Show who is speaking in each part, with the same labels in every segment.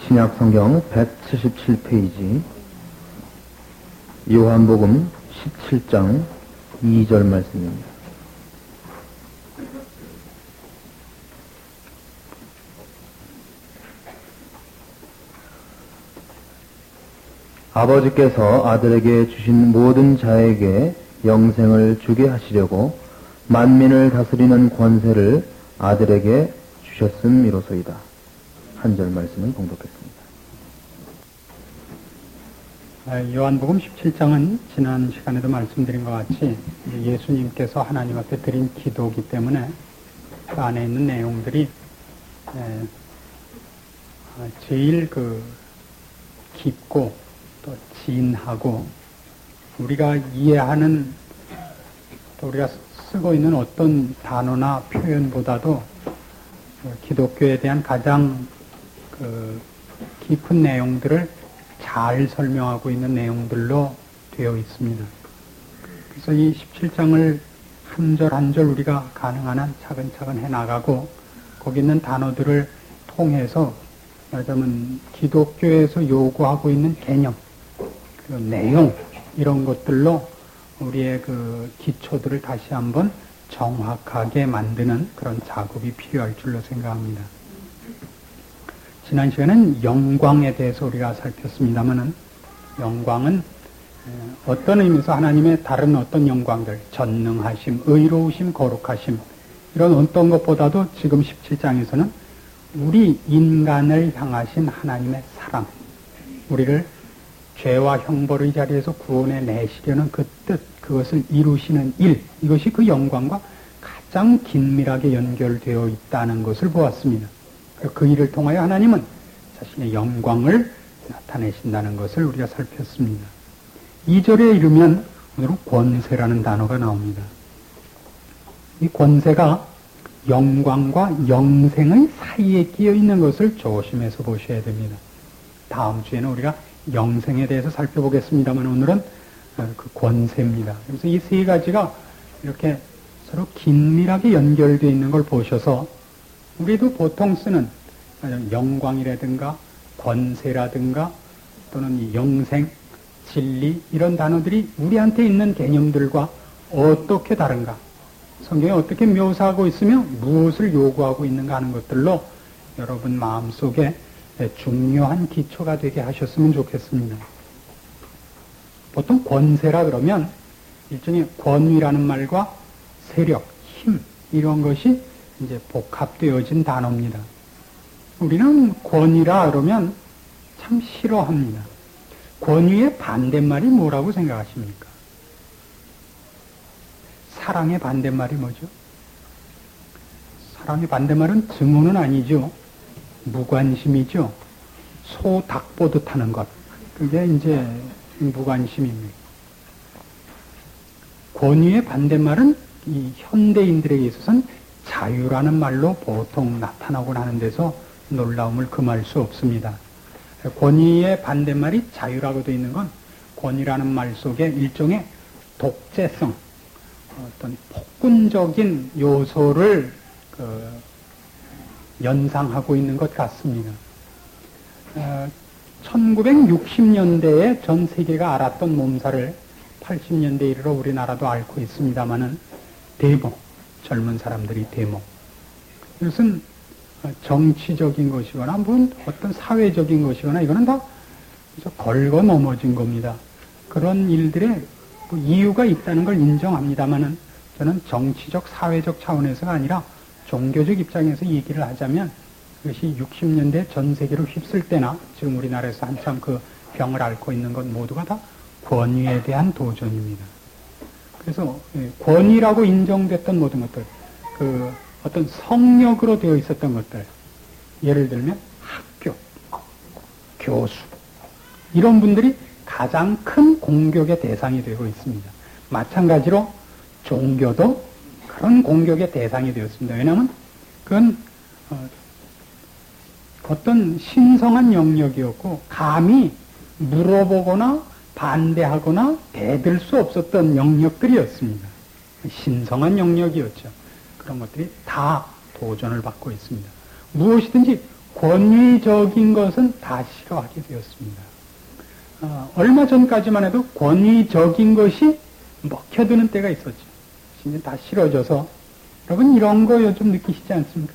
Speaker 1: 신약성경 177페이지 요한복음 17장 2절 말씀입니다. 아버지께서 아들에게 주신 모든 자에게 영생을 주게 하시려고 만민을 다스리는 권세를 아들에게 주셨음이로소이다. 한 절 말씀을 봉독했습니다.
Speaker 2: 요한복음 17장은 지난 시간에도 말씀드린 것 같이 예수님께서 하나님 앞에 드린 기도이기 때문에 그 안에 있는 내용들이 제일 깊고 또 진하고 우리가 이해하는 또 우리가 쓰고 있는 어떤 단어나 표현보다도 기독교에 대한 가장 깊은 내용들을 잘 설명하고 있는 내용들로 되어 있습니다. 그래서 이 17장을 한 절 한 절 우리가 가능한 한 차근차근 해나가고 거기 있는 단어들을 통해서 말하자면 기독교에서 요구하고 있는 개념, 그 내용 이런 것들로 우리의 그 기초들을 다시 한번 정확하게 만드는 그런 작업이 필요할 줄로 생각합니다. 지난 시간에는 영광에 대해서 우리가 살폈습니다만은 영광은 어떤 의미에서 하나님의 다른 어떤 영광들, 전능하심, 의로우심, 거룩하심 이런 어떤 것보다도 지금 17장에서는 우리 인간을 향하신 하나님의 사랑, 우리를 죄와 형벌의 자리에서 구원해 내시려는 그 뜻, 그것을 이루시는 일, 이것이 그 영광과 가장 긴밀하게 연결되어 있다는 것을 보았습니다. 그 일을 통하여 하나님은 자신의 영광을 나타내신다는 것을 우리가 살폈습니다. 2절에 이르면 오늘은 권세라는 단어가 나옵니다. 이 권세가 영광과 영생의 사이에 끼어 있는 것을 조심해서 보셔야 됩니다. 다음 주에는 우리가 영생에 대해서 살펴보겠습니다만 오늘은 그 권세입니다. 그래서 이 세 가지가 이렇게 서로 긴밀하게 연결되어 있는 걸 보셔서 우리도 보통 쓰는 영광이라든가 권세라든가 또는 영생, 진리 이런 단어들이 우리한테 있는 개념들과 어떻게 다른가, 성경에 어떻게 묘사하고 있으며 무엇을 요구하고 있는가 하는 것들로 여러분 마음속에 중요한 기초가 되게 하셨으면 좋겠습니다. 보통 권세라 그러면 일종의 권위라는 말과 세력, 힘 이런 것이 이제 복합되어진 단어입니다. 우리는 권위라 그러면 참 싫어합니다. 권위의 반대말이 뭐라고 생각하십니까? 사랑의 반대말이 뭐죠? 사랑의 반대말은 증오는 아니죠. 무관심이죠. 소, 닭 보듯 하는 것. 그게 이제 무관심입니다. 권위의 반대말은 이 현대인들에게 있어서는 자유라는 말로 보통 나타나곤 하는 데서 놀라움을 금할 수 없습니다. 권위의 반대말이 자유라고 되어 있는 건 권위라는 말 속에 일종의 독재성, 어떤 폭군적인 요소를 연상하고 있는 것 같습니다. 1960년대에 전 세계가 알았던 몸살을 80년대 이르러 우리나라도 앓고 있습니다만은 데모, 젊은 사람들이 데모. 이것은 정치적인 것이거나 어떤 사회적인 것이거나 이거는 다 걸고 넘어진 겁니다. 그런 일들에 이유가 있다는 걸 인정합니다만은 저는 정치적, 사회적 차원에서가 아니라 종교적 입장에서 얘기를 하자면 이것이 60년대 전 세계를 휩쓸 때나 지금 우리나라에서 한참 그 병을 앓고 있는 것 모두가 다 권위에 대한 도전입니다. 그래서 권위라고 인정됐던 모든 것들, 어떤 성역으로 되어 있었던 것들, 예를 들면 학교, 교수 이런 분들이 가장 큰 공격의 대상이 되고 있습니다. 마찬가지로 종교도 그런 공격의 대상이 되었습니다. 왜냐하면 그건 어떤 신성한 영역이었고 감히 물어보거나 반대하거나 대들 수 없었던 영역들이었습니다. 신성한 영역이었죠. 그런 것들이 다 도전을 받고 있습니다. 무엇이든지 권위적인 것은 다 싫어하게 되었습니다. 얼마 전까지만 해도 권위적인 것이 먹혀드는 때가 있었죠. 이제 다 싫어져서, 여러분 이런 거 요즘 느끼시지 않습니까?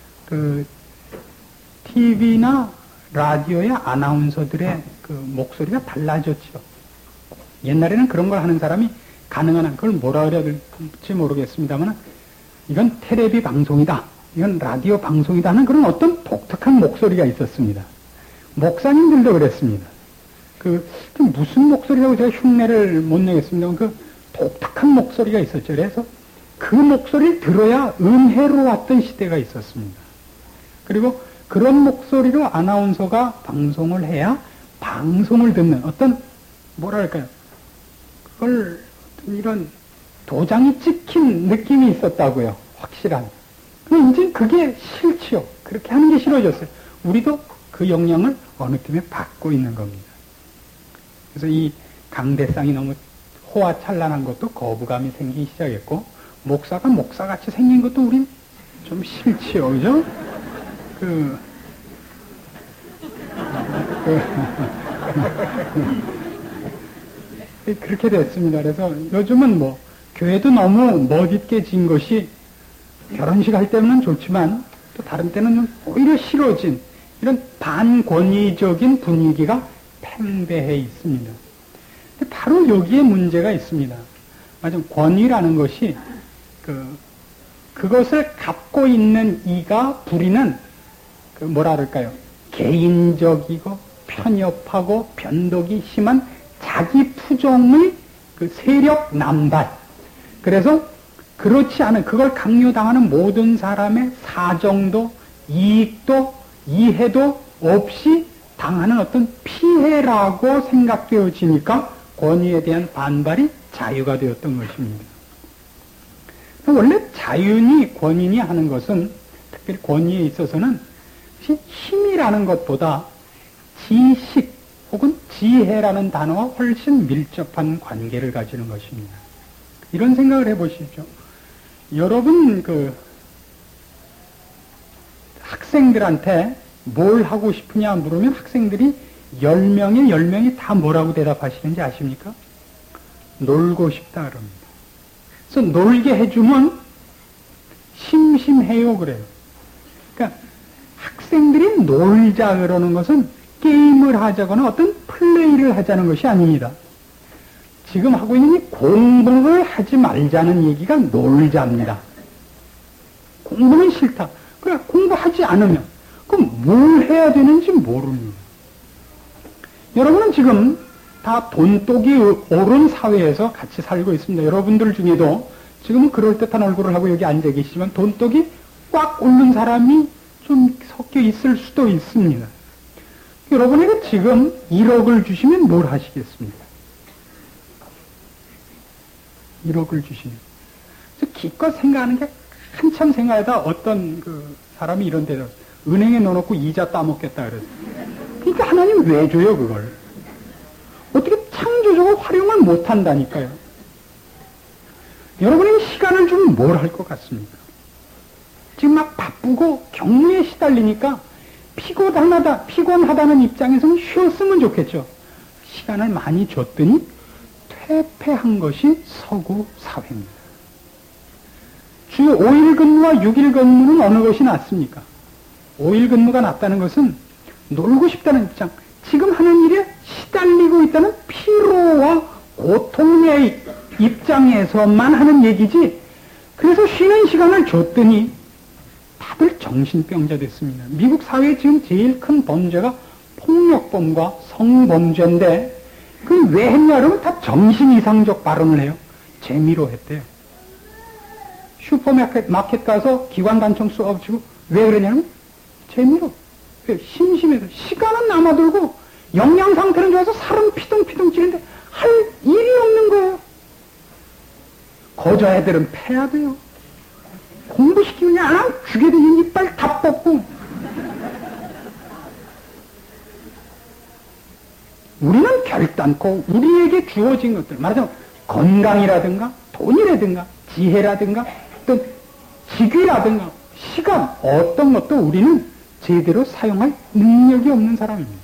Speaker 2: TV나 라디오의 아나운서들의 목소리가 달라졌죠. 옛날에는 그런 걸 하는 사람이 가능한 한, 그걸 뭐라 그래야 될지 모르겠습니다만, 이건 텔레비 방송이다, 이건 라디오 방송이다 하는 그런 어떤 독특한 목소리가 있었습니다. 목사님들도 그랬습니다. 무슨 목소리라고 제가 흉내를 못 내겠습니다만, 독특한 목소리가 있었죠. 그래서 그 목소리를 들어야 은혜로웠던 시대가 있었습니다. 그리고 그런 목소리로 아나운서가 방송을 해야 방송을 듣는 어떤, 뭐랄까요, 그걸 이런 도장이 찍힌 느낌이 있었다고요. 확실한. 근데 이제 그게 싫지요. 그렇게 하는 게 싫어졌어요. 우리도 그 영향을 어느 틈에 받고 있는 겁니다. 그래서 이 강대상이 너무 호화찬란한 것도 거부감이 생기기 시작했고, 목사가 목사같이 생긴 것도 우린 좀 싫지요. 그죠? 그렇게 됐습니다. 그래서 요즘은 교회도 너무 멋있게 것이 결혼식 할 때는 좋지만, 또 다른 때는 좀 오히려 싫어진 이런 반권위적인 분위기가 팽배해 있습니다. 근데 바로 여기에 문제가 있습니다. 맞아, 권위라는 것이, 그것을 갖고 있는 이가 부리는, 뭐라 그럴까요? 개인적이고 편협하고 변덕이 심한 자기 부정의 세력 남발. 그래서 그렇지 않은, 그걸 강요당하는 모든 사람의 사정도, 이익도, 이해도 없이 당하는 어떤 피해라고 생각되어지니까 권위에 대한 반발이 자유가 되었던 것입니다. 원래 자유니 권위니 하는 것은, 특별히 권위에 있어서는 힘이라는 것보다 지식 혹은 지혜라는 단어와 훨씬 밀접한 관계를 가지는 것입니다. 이런 생각을 해보십시오. 여러분 학생들한테 뭘 하고 싶으냐 물으면 학생들이 10명에 10명이 다 뭐라고 대답하시는지 아십니까? 놀고 싶다 그럽니다. 그래서 놀게 해주면 심심해요 그래요. 그러니까 학생들이 놀자 그러는 것은 게임을 하자거나 어떤 플레이를 하자는 것이 아닙니다. 지금 하고 있는 이 공부를 하지 말자는 얘기가 놀자입니다. 공부는 싫다. 그래, 공부하지 않으면 그럼 뭘 해야 되는지 모릅니다. 여러분은 지금 다 돈독이 오른 사회에서 같이 살고 있습니다. 여러분들 중에도 지금은 그럴듯한 얼굴을 하고 여기 앉아 계시지만 돈독이 꽉 오른 사람이 좀 섞여 있을 수도 있습니다. 여러분에게 지금 1억을 주시면 뭘 하시겠습니까? 1억을 주시면. 그래서 기껏 생각하는 게 한참 생각하다 어떤 사람이 이런 데다 은행에 넣어놓고 이자 따먹겠다 그래서. 그러니까 하나님 왜 줘요 그걸? 어떻게 창조적으로 활용을 못한다니까요. 여러분에게 시간을 주면 뭘 할 것 같습니까? 지금 막 바쁘고 경무에 시달리니까 피곤하다는 입장에서는 쉬었으면 좋겠죠. 시간을 많이 줬더니 퇴폐한 것이 서구 사회입니다. 주 5일 근무와 6일 근무는 어느 것이 낫습니까? 5일 근무가 낫다는 것은 놀고 싶다는 입장, 지금 하는 일에 시달리고 있다는 피로와 고통의 입장에서만 하는 얘기지, 그래서 쉬는 시간을 줬더니 다들 정신병자 됐습니다. 미국 사회에 지금 제일 큰 범죄가 폭력범과 성범죄인데, 그 왜 했냐 그러면 다 정신 이상적 발언을 해요. 재미로 했대요. 슈퍼마켓 가서 기관단총 쏘아붙이고 왜 그러냐면 재미로. 심심해서. 시간은 남아돌고 영양 상태는 좋아서 살은 피둥피둥 찌는데 할 일이 없는 거예요. 거저 애들은 패야 돼요. 공부시키면 안 죽게 되는 이빨 다 뽑고. 우리는 결단코 우리에게 주어진 것들, 말하자면 건강이라든가 돈이라든가 지혜라든가 어떤 직위라든가 시간, 어떤 것도 우리는 제대로 사용할 능력이 없는 사람입니다.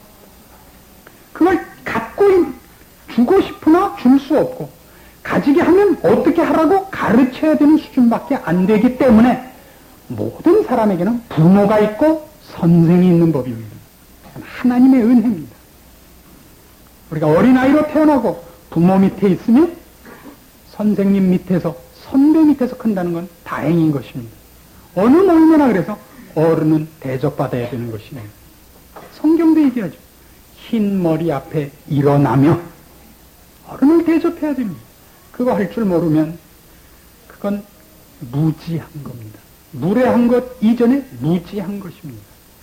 Speaker 2: 그걸 주고 싶으나 줄 수 없고, 가지게 하면 어떻게 하라고 가르쳐야 되는 수준밖에 안 되기 때문에 모든 사람에게는 부모가 있고 선생이 있는 법입니다. 하나님의 은혜입니다. 우리가 어린아이로 태어나고 부모 밑에 있으면 선생님 밑에서, 선배 밑에서 큰다는 건 다행인 것입니다. 어느 멀면나 그래서 어른은 대접받아야 되는 것입니다. 성경도 얘기하죠. 흰 머리 앞에 일어나며 어른을 대접해야 됩니다. 그거 할 줄 모르면 그건 무지한 겁니다. 무례한 것 이전에 무지한 것입니다.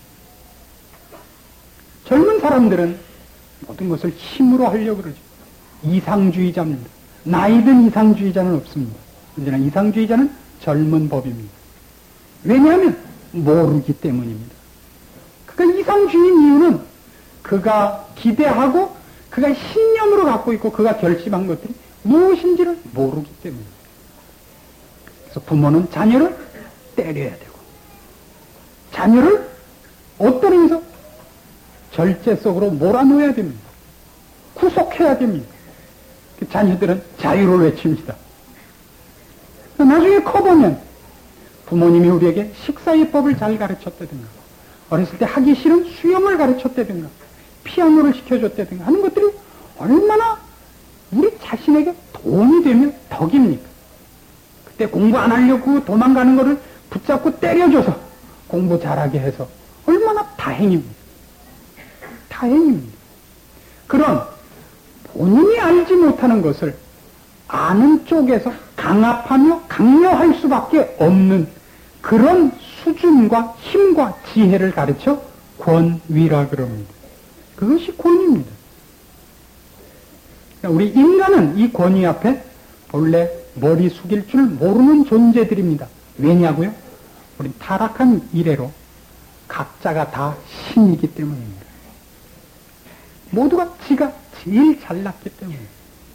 Speaker 2: 젊은 사람들은 모든 것을 힘으로 하려고 그러죠. 이상주의자입니다. 나이든 이상주의자는 없습니다. 언제나 이상주의자는 젊은 법입니다. 왜냐하면 모르기 때문입니다. 그가 이상주의인 이유는 그가 기대하고 그가 신념으로 갖고 있고 그가 결심한 것들이 무엇인지를 모르기 때문입니다. 그래서 부모는 자녀를 때려야 되고, 자녀를 어떤 의미에서 절제 속으로 몰아넣어야 됩니다. 구속해야 됩니다. 그 자녀들은 자유를 외칩니다. 나중에 커보면 부모님이 우리에게 식사예법을 잘 가르쳤다든가, 어렸을 때 하기 싫은 수영을 가르쳤다든가, 피아노를 시켜줬다든가 하는 것들이 얼마나 우리 자신에게 도움이 되면 덕입니까? 그때 공부 안 하려고 도망가는 것을 붙잡고 때려줘서 공부 잘하게 해서 얼마나 다행입니다. 다행입니다. 그런 본인이 알지 못하는 것을 아는 쪽에서 강압하며 강요할 수밖에 없는 그런 수준과 힘과 지혜를 가르쳐 권위라 그럽니다. 그것이 권위입니다. 우리 인간은 이 권위 앞에 본래 머리 숙일 줄 모르는 존재들입니다. 왜냐고요? 우리 타락한 이래로 각자가 다 신이기 때문입니다. 모두가 지가 제일 잘났기 때문입니다.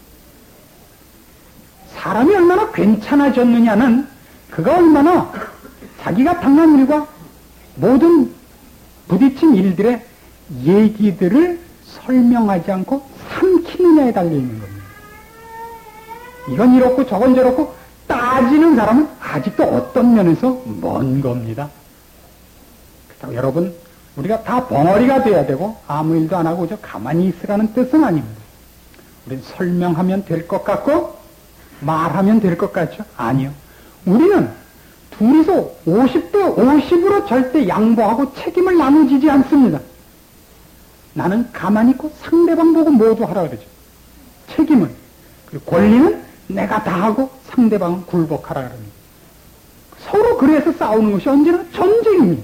Speaker 2: 사람이 얼마나 괜찮아졌느냐는 그가 얼마나 자기가 당한 일과 모든 부딪힌 일들의 얘기들을 설명하지 않고 삼키느냐에 달려있는 겁니다. 이건 이렇고 저건 저렇고 따지는 사람은 아직도 어떤 면에서 먼 겁니다. 그렇다고 여러분, 우리가 다 벙어리가 돼야 되고 아무 일도 안 하고 저 가만히 있으라는 뜻은 아닙니다. 우리는 설명하면 될 것 같고 말하면 될 것 같죠? 아니요. 우리는 둘이서 50대 50으로 절대 양보하고 책임을 나누지 않습니다. 나는 가만히 있고 상대방 보고 모두 하라 그러죠. 책임은, 그리고 권리는 내가 다 하고 상대방은 굴복하라 그럽니다. 서로 그래서 싸우는 것이 언제나 전쟁입니다.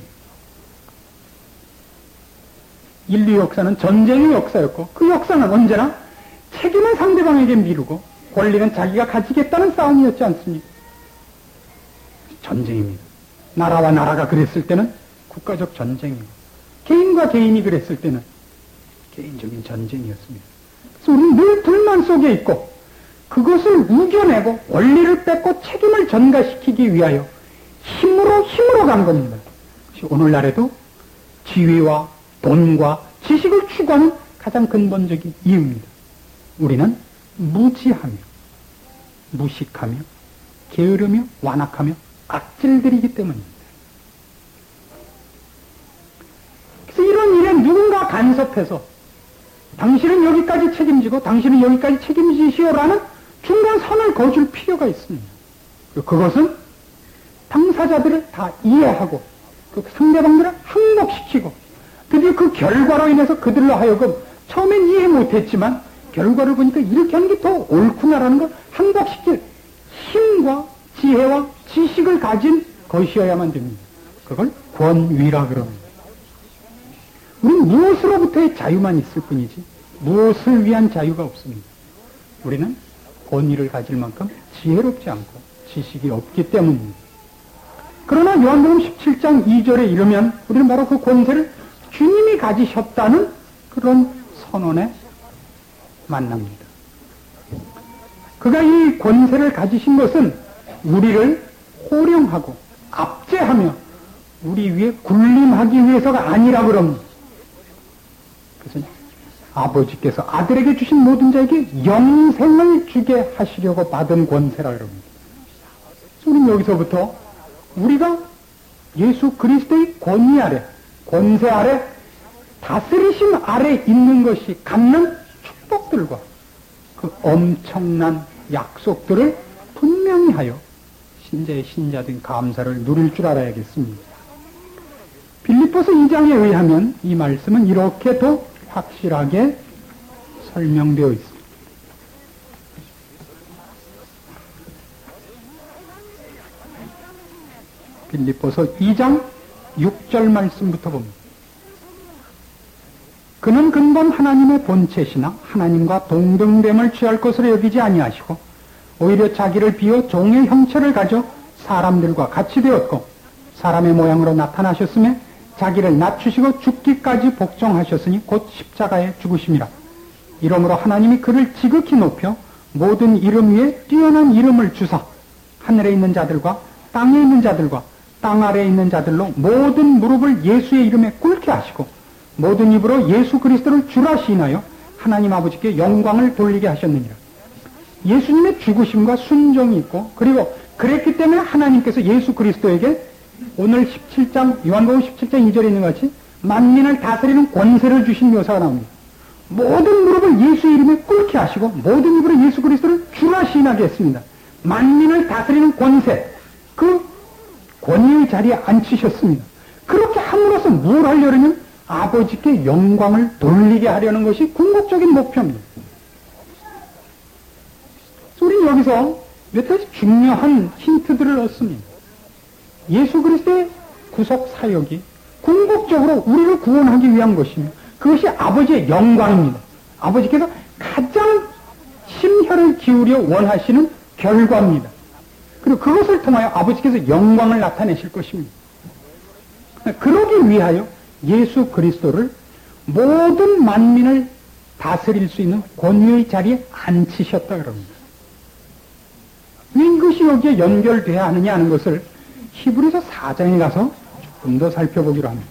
Speaker 2: 인류 역사는 전쟁의 역사였고 그 역사는 언제나 책임은 상대방에게 미루고 권리는 자기가 가지겠다는 싸움이었지 않습니까? 전쟁입니다. 나라와 나라가 그랬을 때는 국가적 전쟁이고 개인과 개인이 그랬을 때는 개인적인 전쟁이었습니다. 그래서 우리는 늘 불만 속에 있고 그것을 우겨내고 권리를 뺏고 책임을 전가시키기 위하여 힘으로 간 겁니다. 오늘날에도 지위와 돈과 지식을 추구하는 가장 근본적인 이유입니다. 우리는 무지하며 무식하며 게으르며 완악하며 악질들이기 때문입니다. 그래서 이런 일에 누군가 간섭해서 당신은 여기까지 책임지고 당신은 여기까지 책임지시오라는 중간 선을 그어줄 필요가 있습니다. 그것은 당사자들을 다 이해하고 그 상대방들을 항복시키고 드디어 그 결과로 인해서 그들로 하여금 처음엔 이해 못했지만 결과를 보니까 이렇게 하는 게 더 옳구나라는 걸 항복시킬 힘과 지혜와 지식을 가진 것이어야만 됩니다. 그걸 권위라 그럽니다. 우리는 무엇으로부터의 자유만 있을 뿐이지 무엇을 위한 자유가 없습니다. 우리는 권위를 가질 만큼 지혜롭지 않고 지식이 없기 때문입니다. 그러나 요한복음 17장 2절에 이르면 우리는 바로 그 권세를 주님이 가지셨다는 그런 선언에 만납니다. 그가 이 권세를 가지신 것은 우리를 호령하고 압제하며 우리 위에 군림하기 위해서가 아니라 그럽니다. 그래서 아버지께서 아들에게 주신 모든 자에게 영생을 주게 하시려고 받은 권세라 그럽니다. 우리는 여기서부터 우리가 예수 그리스도의 권위 아래, 권세 아래, 다스리심 아래 있는 것이 갖는 축복들과 그 엄청난 약속들을 분명히 하여 신자의 신자된 감사를 누릴 줄 알아야겠습니다. 빌립보서 2장에 의하면 이 말씀은 이렇게 더 확실하게 설명되어 있습니다. 빌립보서 2장 6절 말씀부터 봅니다. 그는 근본 하나님의 본체시나 하나님과 동등됨을 취할 것으로 여기지 아니하시고 오히려 자기를 비워 종의 형체를 가져 사람들과 같이 되었고 사람의 모양으로 나타나셨으며 자기를 낮추시고 죽기까지 복종하셨으니 곧 십자가에 죽으심이라. 이러므로 하나님이 그를 지극히 높여 모든 이름 위에 뛰어난 이름을 주사 하늘에 있는 자들과 땅에 있는 자들과 땅 아래에 있는 자들로 모든 무릎을 예수의 이름에 꿇게 하시고 모든 입으로 예수 그리스도를 주라 시인하여 하나님 아버지께 영광을 돌리게 하셨느니라. 예수님의 죽으심과 순종이 있고 그리고 그랬기 때문에 하나님께서 예수 그리스도에게 오늘 17장 요한복음 17장 2절에 있는 것 같이 만민을 다스리는 권세를 주신 묘사가 나옵니다. 모든 무릎을 예수 이름에 꿇게 하시고 모든 입으로 예수 그리스도를 주라 시인하게 했습니다. 만민을 다스리는 권세, 그 권위의 자리에 앉히셨습니다. 그렇게 함으로써 뭘 하려면 아버지께 영광을 돌리게 하려는 것이 궁극적인 목표입니다. 우리는 여기서 몇 가지 중요한 힌트들을 얻습니다. 예수 그리스도의 구속 사역이 궁극적으로 우리를 구원하기 위한 것이며 그것이 아버지의 영광입니다. 아버지께서 가장 심혈을 기울여 원하시는 결과입니다. 그리고 그것을 통하여 아버지께서 영광을 나타내실 것입니다. 그러기 위하여 예수 그리스도를 모든 만민을 다스릴 수 있는 권위의 자리에 앉히셨다 그럽니다. 왜 이것이 여기에 연결돼야 하느냐 하는 것을 히브리서 4장에 가서 조금 더 살펴보기로 합니다.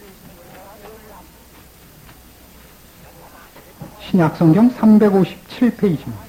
Speaker 2: 신약성경 357페이지입니다.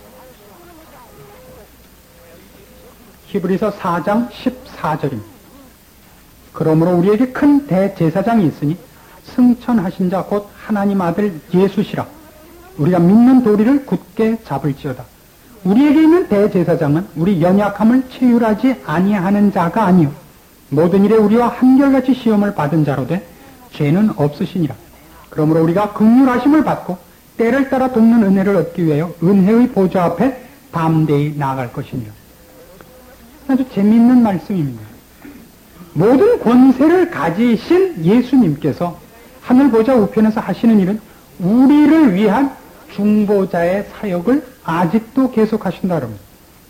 Speaker 2: 히브리서 4장 14절입니다. 그러므로 우리에게 큰 대제사장이 있으니 승천하신 자 곧 하나님 아들 예수시라. 우리가 믿는 도리를 굳게 잡을지어다. 우리에게 있는 대제사장은 우리 연약함을 체휼하지 아니하는 자가 아니요 모든 일에 우리와 한결같이 시험을 받은 자로되 죄는 없으시니라. 그러므로 우리가 긍휼하심을 받고 때를 따라 돕는 은혜를 얻기 위하여 은혜의 보좌 앞에 담대히 나아갈 것이니라. 아주 재미있는 말씀입니다. 모든 권세를 가지신 예수님께서 하늘 보좌 우편에서 하시는 일은 우리를 위한 중보자의 사역을 아직도 계속하신다 그럽니다.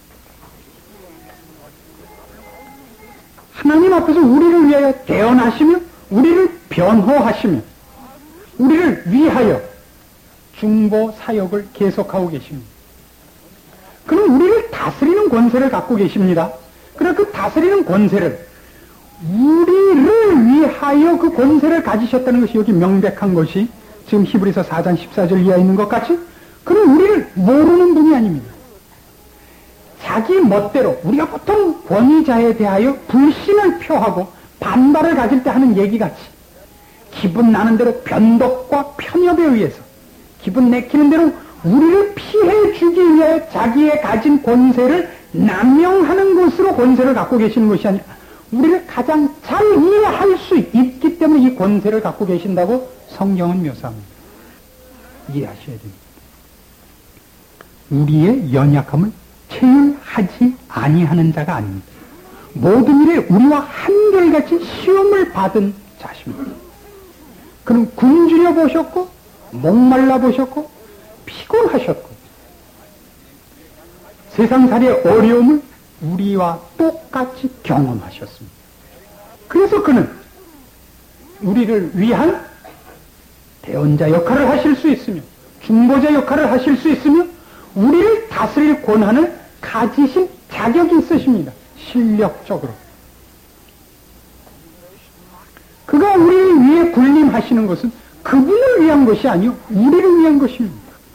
Speaker 2: 하나님 앞에서 우리를 위하여 대언하시며 우리를 변호하시며 우리를 위하여 중보 사역을 계속하고 계십니다. 그는 우리를 다스리는 권세를 갖고 계십니다. 그러나 그 다스리는 권세를 우리를 위하여 그 권세를 가지셨다는 것이 여기 명백한 것이 지금 히브리서 4장 14절 이하에 있는 것 같이 그는 우리를 모르는 분이 아닙니다. 자기 멋대로 우리가 보통 권위자에 대하여 불신을 표하고 반발을 가질 때 하는 얘기같이 기분 나는 대로 변덕과 편협에 의해서 기분 내키는 대로 우리를 피해 주기 위해 자기의 가진 권세를 남용하는 것으로 권세를 갖고 계시는 것이 아니라 우리를 가장 잘 이해할 수 있기 때문에 이 권세를 갖고 계신다고 성경은 묘사합니다. 이해하셔야 됩니다. 우리의 연약함을 체휼하지 아니하는 자가 아닙니다. 모든 일에 우리와 한결같이 시험을 받은 자십니다. 그는 굶주려 보셨고 목말라 보셨고 피곤하셨고 세상살이의 어려움을 우리와 똑같이 경험하셨습니다. 그래서 그는 우리를 위한 대언자 역할을 하실 수 있으며 중보자 역할을 하실 수 있으며 우리를 다스릴 권한을 가지신 자격이 있으십니다. 실력적으로. 하시는 것은 그분을 위한 것이 아니요 우리를 위한 것입니다.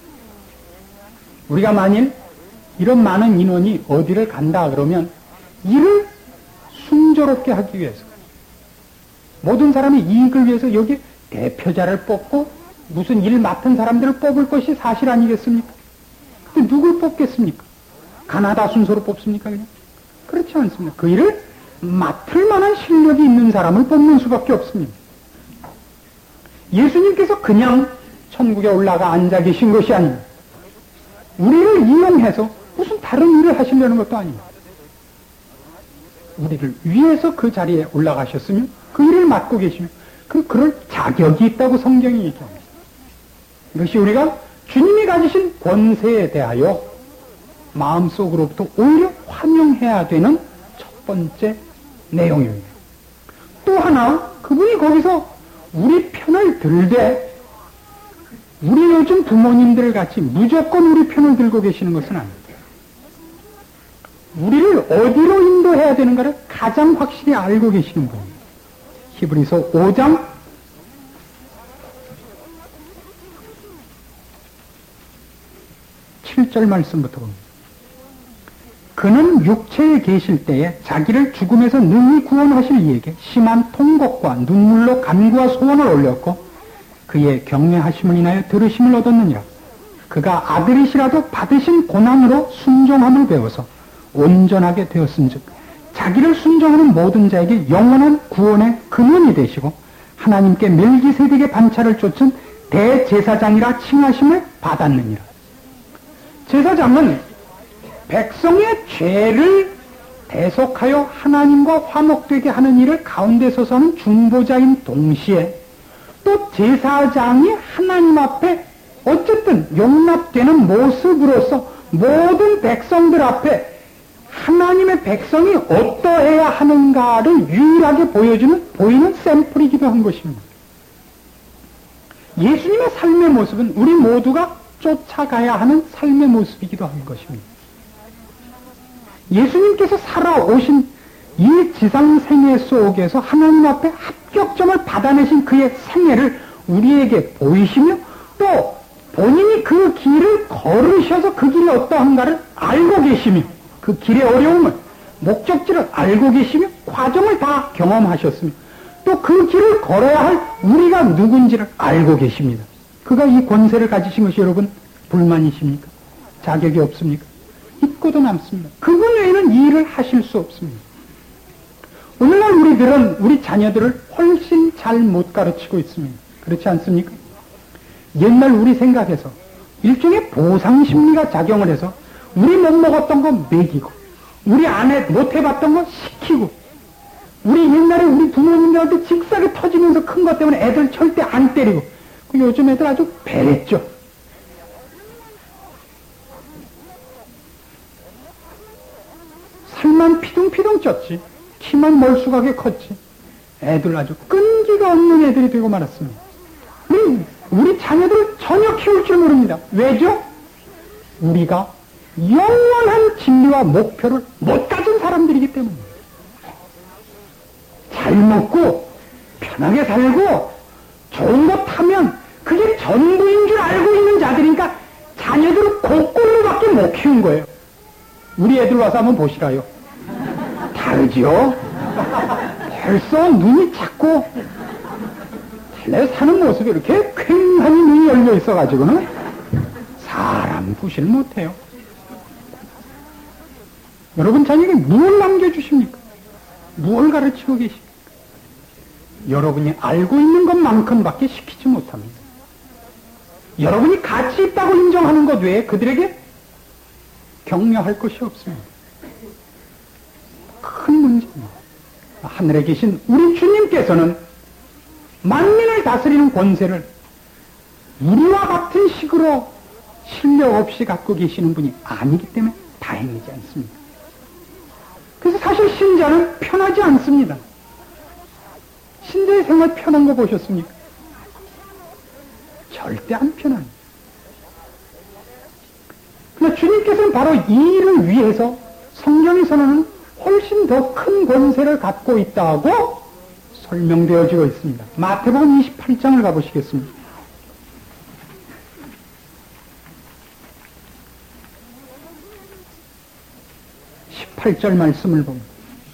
Speaker 2: 우리가 만일 이런 많은 인원이 어디를 간다 그러면 일을 순조롭게 하기 위해서 모든 사람의 이익을 위해서 여기 대표자를 뽑고 무슨 일 맡은 사람들을 뽑을 것이 사실 아니겠습니까? 근데 누굴 뽑겠습니까? 가나다 순서로 뽑습니까? 그냥? 그렇지 않습니다. 그 일을 맡을 만한 실력이 있는 사람을 뽑는 수밖에 없습니다. 예수님께서 그냥 천국에 올라가 앉아 계신 것이 아닙니다. 우리를 이용해서 무슨 다른 일을 하시려는 것도 아닙니다. 우리를 위해서 그 자리에 올라가셨으면 그 일을 맡고 계시면 그럴 자격이 있다고 성경이 얘기합니다. 이것이 우리가 주님이 가지신 권세에 대하여 마음속으로부터 오히려 환영해야 되는 첫 번째 내용입니다. 또 하나 그분이 거기서 우리 편을 들되 우리 요즘 부모님들 같이 무조건 우리 편을 들고 계시는 것은 아닙니다. 우리를 어디로 인도해야 되는가를 가장 확실히 알고 계시는 분입니다. 히브리서 5장 7절 말씀부터 봅니다. 그는 육체에 계실 때에 자기를 죽음에서 능히 구원하실 이에게 심한 통곡과 눈물로 간구와 소원을 올렸고 그의 경외하심을 인하여 들으심을 얻었느니라. 그가 아들이시라도 받으신 고난으로 순종함을 배워서 온전하게 되었은즉 자기를 순종하는 모든 자에게 영원한 구원의 근원이 되시고 하나님께 멜기세덱의 반차를 쫓은 대제사장이라 칭하심을 받았느니라. 제사장은 백성의 죄를 대속하여 하나님과 화목되게 하는 일을 가운데 서서 하는 중보자인 동시에 또 제사장이 하나님 앞에 어쨌든 용납되는 모습으로서 모든 백성들 앞에 하나님의 백성이 어떠해야 하는가를 유일하게 보이는 샘플이기도 한 것입니다. 예수님의 삶의 모습은 우리 모두가 쫓아가야 하는 삶의 모습이기도 한 것입니다. 예수님께서 살아오신 이 지상 생애 속에서 하나님 앞에 합격점을 받아내신 그의 생애를 우리에게 보이시며 또 본인이 그 길을 걸으셔서 그 길이 어떠한가를 알고 계시며 그 길의 어려움을 목적지를 알고 계시며 과정을 다 경험하셨으며 또 그 길을 걸어야 할 우리가 누군지를 알고 계십니다. 그가 이 권세를 가지신 것이 여러분 불만이십니까? 자격이 없습니까? 있고도 남습니다. 그분 외에는 이 일을 하실 수 없습니다. 오늘날 우리들은 우리 자녀들을 훨씬 잘 못 가르치고 있습니다. 그렇지 않습니까? 옛날 우리 생각에서 일종의 보상심리가 작용을 해서 우리 못 먹었던 거 먹이고 우리 안에 못 해봤던 거 시키고 우리 옛날에 우리 부모님들한테 직사게 터지면서 큰 것 때문에 애들 절대 안 때리고 요즘 애들 아주 배랬죠. 살만 피둥피둥 쪘지 키만 멀쑥하게 컸지 애들 아주 끈기가 없는 애들이 되고 말았습니다. 우리 자녀들을 전혀 키울 줄 모릅니다. 왜죠? 우리가 영원한 진리와 목표를 못 가진 사람들이기 때문입니다. 잘 먹고 편하게 살고 좋은 것 하면 그게 전부인 줄 알고 있는 자들이니까 자녀들을 거꾸로밖에 못 키운 거예요. 우리 애들 와서 한번 보시라요. 다르지요? 벌써 눈이 작고 달래 사는 모습이 이렇게 쾌하니 눈이 열려 있어가지고는 사람 구실 못해요. 여러분 자녀에게 무엇을 남겨주십니까? 무엇을 가르치고 계십니까? 여러분이 알고 있는 것만큼밖에 시키지 못합니다. 여러분이 가치 있다고 인정하는 것 외에 그들에게 격려할 것이 없습니다. 큰 문제입니다. 하늘에 계신 우리 주님께서는 만민을 다스리는 권세를 우리와 같은 식으로 실력 없이 갖고 계시는 분이 아니기 때문에 다행이지 않습니다. 그래서 사실 신자는 편하지 않습니다. 신자의 생활 편한 거 보셨습니까? 절대 안 편합니다. 그러나 주님께서는 바로 이 일을 위해서 성경이 선언하는 훨씬 더 큰 권세를 갖고 있다고 설명되어지고 있습니다. 마태복음 28장을 가보시겠습니다. 18절 말씀을 봅니다.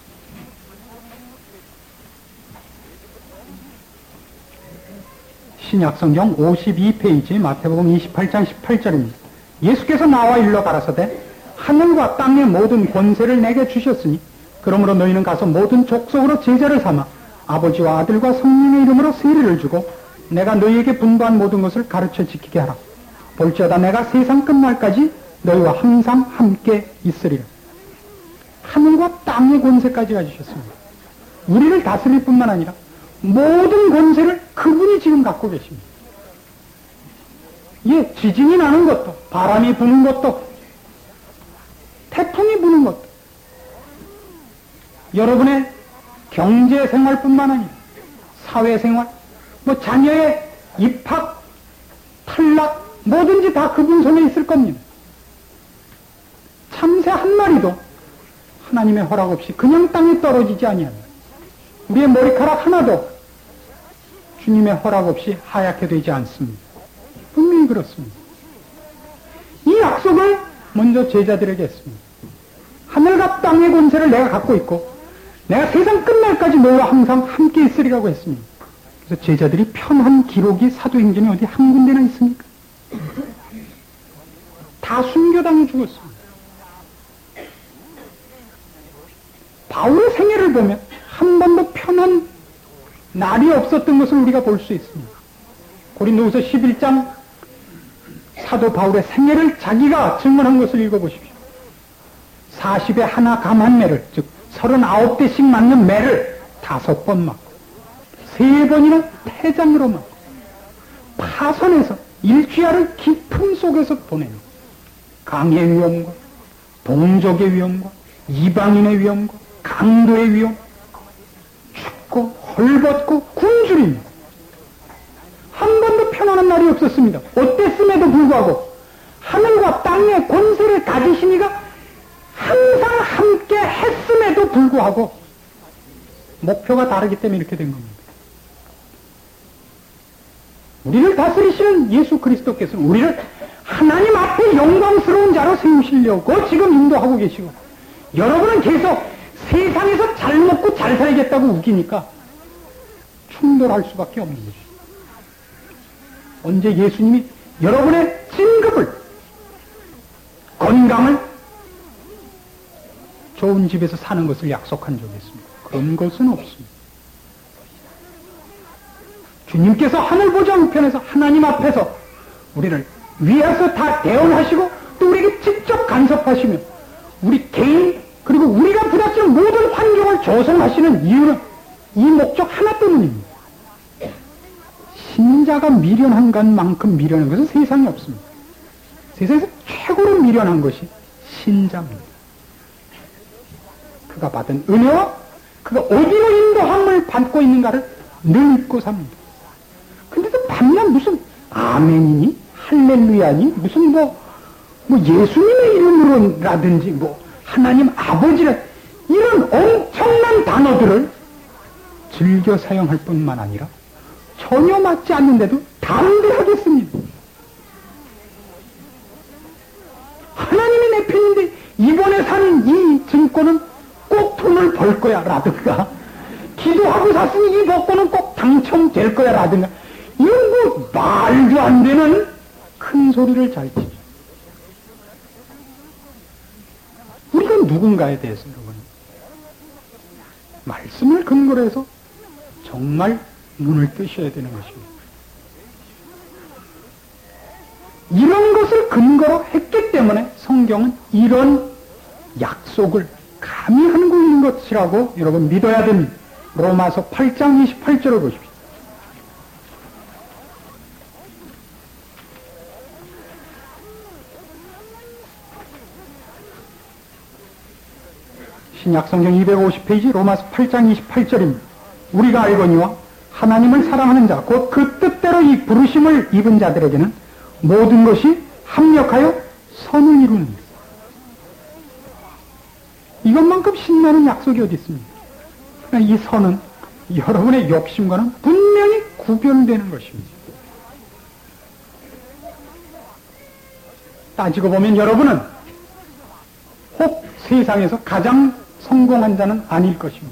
Speaker 2: 신약성경 52페이지 마태복음 28장 18절입니다. 예수께서 나와 일러 가라사대 하늘과 땅의 모든 권세를 내게 주셨으니 그러므로 너희는 가서 모든 족속으로 제자를 삼아 아버지와 아들과 성령의 이름으로 세례를 주고 내가 너희에게 분부한 모든 것을 가르쳐 지키게 하라. 볼지어다 내가 세상 끝날까지 너희와 항상 함께 있으리라. 하늘과 땅의 권세까지 가지셨습니다. 우리를 다스릴 뿐만 아니라 모든 권세를 그분이 지금 갖고 계십니다. 예, 지진이 나는 것도, 바람이 부는 것도, 태풍이 부는 것도, 여러분의 경제생활뿐만 아니라 사회생활, 자녀의 입학, 탈락, 뭐든지 다 그분 손에 있을 겁니다. 참새 한 마리도 하나님의 허락 없이 그냥 땅에 떨어지지 아니합니다. 우리의 머리카락 하나도 주님의 허락 없이 하얗게 되지 않습니다. 분명히 그렇습니다. 이 약속을 먼저 제자들에게 했습니다. 하늘과 땅의 권세를 내가 갖고 있고 내가 세상 끝날까지 너희와 항상 함께 있으리라고 했습니다. 그래서 제자들이 편한 기록이 사도행전에 어디 한 군데나 있습니까? 다 순교당해 죽었습니다. 바울의 생애를 보면 한 번도 편한 날이 없었던 것을 우리가 볼 수 있습니다. 고린도후서 11장 사도 바울의 생애를 자기가 증언한 것을 읽어보십시오. 40에 하나 감한 매를, 즉 39대씩 맞는 매를 5번 맞고 3번이나 태장으로 맞고 파선에서 일주야를 깊음 속에서 보내는 강의 위험과 동족의 위험과 이방인의 위험과 강도의 위험, 춥고 헐벗고 굶주립니다. 한 번도 편안한 날이 없었습니다. 어땠음에도 불구하고 하늘과 땅의 권세를 가지신 이가 항상 함께 했음에도 불구하고 목표가 다르기 때문에 이렇게 된 겁니다. 우리를 다스리시는 예수 그리스도께서는 우리를 하나님 앞에 영광스러운 자로 세우시려고 지금 인도하고 계시고 여러분은 계속 세상에서 잘 먹고 잘 살겠다고 우기니까 충돌할 수밖에 없는 거죠. 언제 예수님이 여러분의 진급을, 건강을, 좋은 집에서 사는 것을 약속한 적이 있습니다. 그런 것은 없습니다. 주님께서 하늘 보좌 우편에서 하나님 앞에서 우리를 위에서 다 대언하시고 또 우리에게 직접 간섭하시며 우리 개인 그리고 우리가 부닥치는 모든 환경을 조성하시는 이유는 이 목적 하나 때문입니다. 신자가 미련한 것만큼 미련한 것은 세상에 없습니다. 세상에서 최고로 미련한 것이 신자입니다. 그가 받은 은혜와 그가 어디로 인도함을 받고 있는가를 늘 잊고 삽니다. 근데도 반면 무슨 아멘이니 할렐루야니 무슨 예수님의 이름으로라든지 하나님 아버지라 이런 엄청난 단어들을 즐겨 사용할 뿐만 아니라 전혀 맞지 않는데도 담대하겠습니다. 하나님이 내 편인데 이번에 산 이 증권은 꼭 돈을 벌 거야 라든가 기도하고 샀으니 이 복권은 꼭 당첨될 거야 라든가 이런 말도 안 되는 큰 소리를 잘 치죠. 우리가 누군가에 대해서 여러분 말씀을 근거로 해서 정말 눈을 뜨셔야 되는 것입니다. 이런 것을 근거로 했기 때문에 성경은 이런 약속을 감히 하고 있는 것이라고 여러분 믿어야 됩니다. 로마서 8장 28절을 보십시오. 신약성경 250페이지 로마서 8장 28절입니다. 우리가 알거니와 하나님을 사랑하는 자, 곧 그 뜻대로 이 부르심을 입은 자들에게는 모든 것이 합력하여 선을 이루는 것. 이것만큼 신나는 약속이 어디 있습니까? 이 선은 여러분의 욕심과는 분명히 구별되는 것입니다. 따지고 보면 여러분은 혹 세상에서 가장 성공한 자는 아닐 것입니다.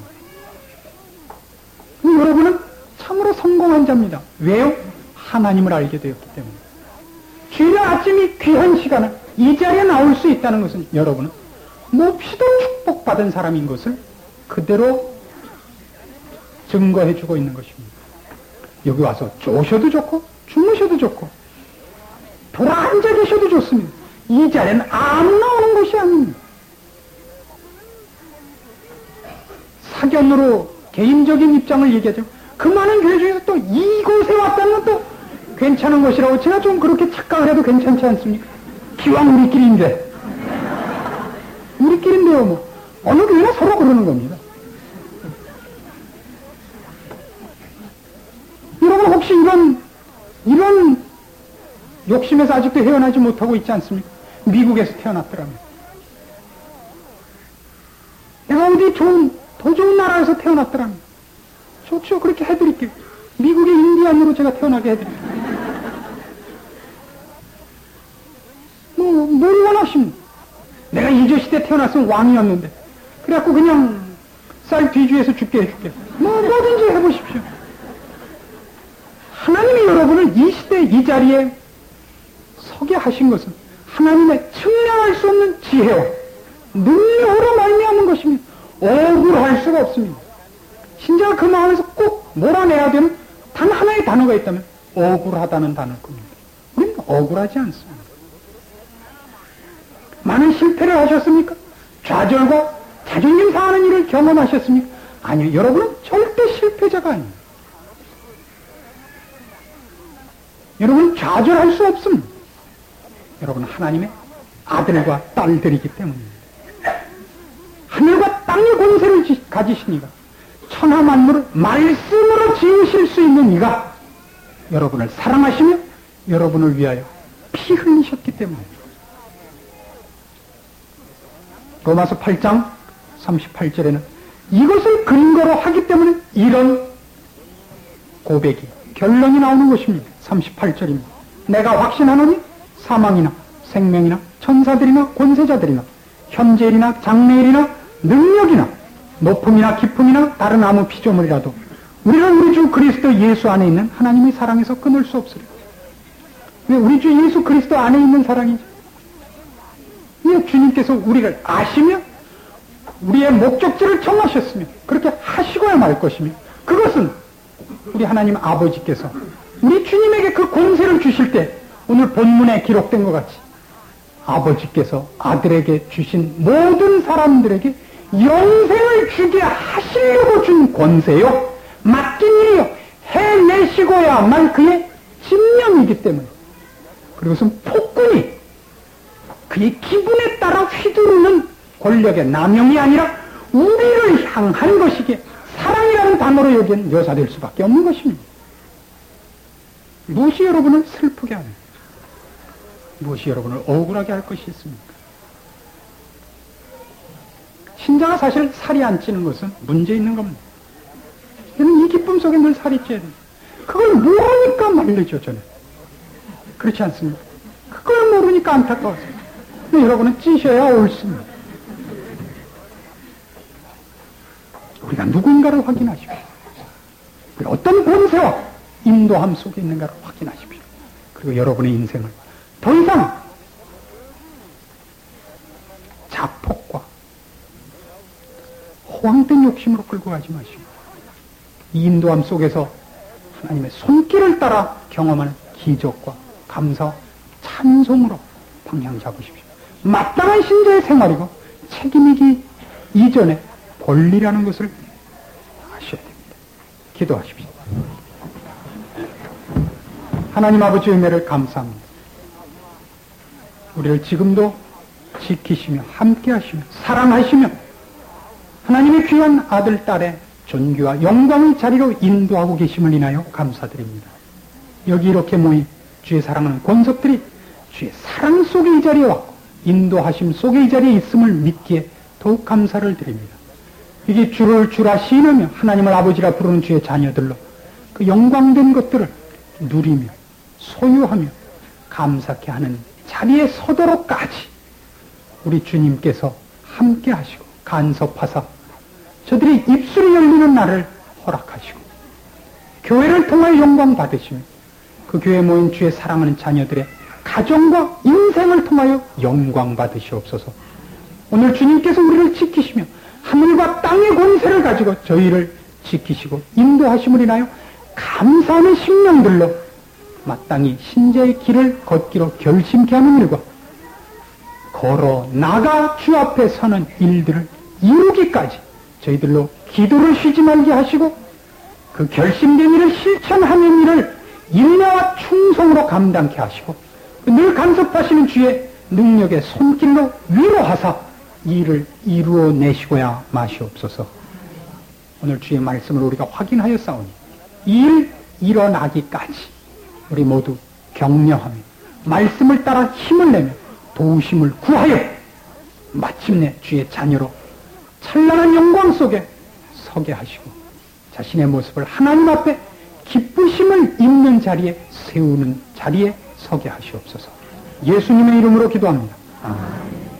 Speaker 2: 여러분은 참으로 성공한 자입니다. 왜요? 하나님을 알게 되었기 때문에. 주일 아침 이 귀한 시간을 이 자리에 나올 수 있다는 것은 여러분은 몹시도 축복받은 사람인 것을 그대로 증거해주고 있는 것입니다. 여기 와서 쪼셔도 좋고 주무셔도 좋고 돌아 앉아 계셔도 좋습니다. 이 자리는 아무나 오는 곳이 아닙니다. 사견으로 개인적인 입장을 얘기하죠. 그 많은 교회 중에서 또 이곳에 왔다는 건 또 괜찮은 것이라고 제가 좀 그렇게 착각을 해도 괜찮지 않습니까? 기왕 우리끼리인데. 우리끼리인데요, 뭐. 어느 교회나 서로 그러는 겁니다. 여러분 혹시 이런 욕심에서 아직도 헤어나지 못하고 있지 않습니까? 미국에서 태어났더라면. 내가 어디 더 좋은 나라에서 태어났더라면. 좋죠. 그렇게 해드릴게요. 미국의 인디안으로 제가 태어나게 해드릴게요. 뭘 원하십니까? 내가 이조시대 태어났으면 왕이었는데. 그래갖고 그냥 쌀 뒤주에서 죽게 해줄게. 뭐든지 해보십시오. 하나님이 여러분을 이 시대 이 자리에 서게 하신 것은 하나님의 측량할 수 없는 지혜와 능력으로 말미암은 것입니다. 억울할 수가 없습니다. 신자가 그 마음에서 꼭 몰아내야 되는 단 하나의 단어가 있다면 억울하다는 단어일 겁니다. 우리는 억울하지 않습니다. 많은 실패를 하셨습니까? 좌절과 자존심 상하는 일을 경험하셨습니까? 아니요. 여러분은 절대 실패자가 아닙니다. 여러분은 좌절할 수 없습니다. 여러분은 하나님의 아들과 딸들이기 때문입니다. 하늘과 땅의 권세를 가지신 이가 천하 만물을 말씀으로 지으실 수 있는 이가 여러분을 사랑하시며 여러분을 위하여 피 흘리셨기 때문입니다. 로마서 8장 38절에는 이것을 근거로 하기 때문에 이런 고백이 결론이 나오는 것입니다. 38절입니다. 내가 확신하노니 사망이나 생명이나 천사들이나 권세자들이나 현재일이나 장래일이나 능력이나 높음이나 깊음이나 다른 아무 피조물이라도 우리를 우리 주 그리스도 예수 안에 있는 하나님의 사랑에서 끊을 수 없으리라. 왜 우리 주 예수 그리스도 안에 있는 사랑이죠? 왜 주님께서 우리를 아시며 우리의 목적지를 정하셨으며 그렇게 하시고야 말 것이며 그것은 우리 하나님 아버지께서 우리 주님에게 그 권세를 주실 때 오늘 본문에 기록된 것 같이 아버지께서 아들에게 주신 모든 사람들에게 영생을 주게 하시려고 준 권세요. 맡긴 일이요. 해내시고야만 그의 집념이기 때문에. 그것은 폭군이 그의 기분에 따라 휘두르는 권력의 남용이 아니라 우리를 향한 것이기에 사랑이라는 단어로 여기엔 묘사될 수밖에 없는 것입니다. 무엇이 여러분을 슬프게 하는, 무엇이 여러분을 억울하게 할 것이 있습니까? 신자가 사실 살이 안 찌는 것은 문제 있는 겁니다. 저는 이 기쁨 속에 늘 살이 쪄야 돼요. 그걸 모르니까 말리죠, 저는. 그렇지 않습니까? 그걸 모르니까 안타까워서. 근데 여러분은 찌셔야 옳습니다. 우리가 누군가를 확인하십시오. 우리가 어떤 권세와 인도함 속에 있는가를 확인하십시오. 그리고 여러분의 인생을 더 이상 자폭과 허황된 욕심으로 끌고 가지 마시고 이 인도함 속에서 하나님의 손길을 따라 경험하는 기적과 감사와 찬송으로 방향 잡으십시오. 마땅한 신자의 생활이고 책임이기 이전에 권리라는 것을 아셔야 됩니다. 기도하십시오. 하나님 아버지의 은혜를 감사합니다. 우리를 지금도 지키시며 함께 하시며 사랑하시며 하나님의 귀한 아들, 딸의 존귀와 영광의 자리로 인도하고 계심을 인하여 감사드립니다. 여기 이렇게 모인 주의 사랑하는 권속들이 주의 사랑 속에 이 자리에 왔고 인도하심 속에 이 자리에 있음을 믿기에 더욱 감사를 드립니다. 이게 주를 주라 시인하며 하나님을 아버지라 부르는 주의 자녀들로 그 영광된 것들을 누리며 소유하며 감사케 하는 자리에 서도록까지 우리 주님께서 함께 하시고 간섭하사 저들이 입술이 열리는 날을 허락하시고 교회를 통하여 영광 받으시며 그 교회에 모인 주의 사랑하는 자녀들의 가정과 인생을 통하여 영광 받으시옵소서. 오늘 주님께서 우리를 지키시며 하늘과 땅의 권세를 가지고 저희를 지키시고 인도하심을 인하여 감사하는 심령들로 마땅히 신자의 길을 걷기로 결심케 하는 일과 걸어 나가 주 앞에 서는 일들을 이루기까지 저희들로 기도를 쉬지 말게 하시고 그 결심된 일을 실천하는 일을 인내와 충성으로 감당케 하시고 늘 간섭하시는 주의 능력의 손길로 위로하사 이 일을 이루어내시고야 마시옵소서. 오늘 주의 말씀을 우리가 확인하여 싸우니 이 일 일어나기까지 우리 모두 격려하며 말씀을 따라 힘을 내며 도우심을 구하여 마침내 주의 자녀로 찬란한 영광 속에 서게 하시고 자신의 모습을 하나님 앞에 기쁘심을 입는 자리에 세우는 자리에 서게 하시옵소서. 예수님의 이름으로 기도합니다. 아멘.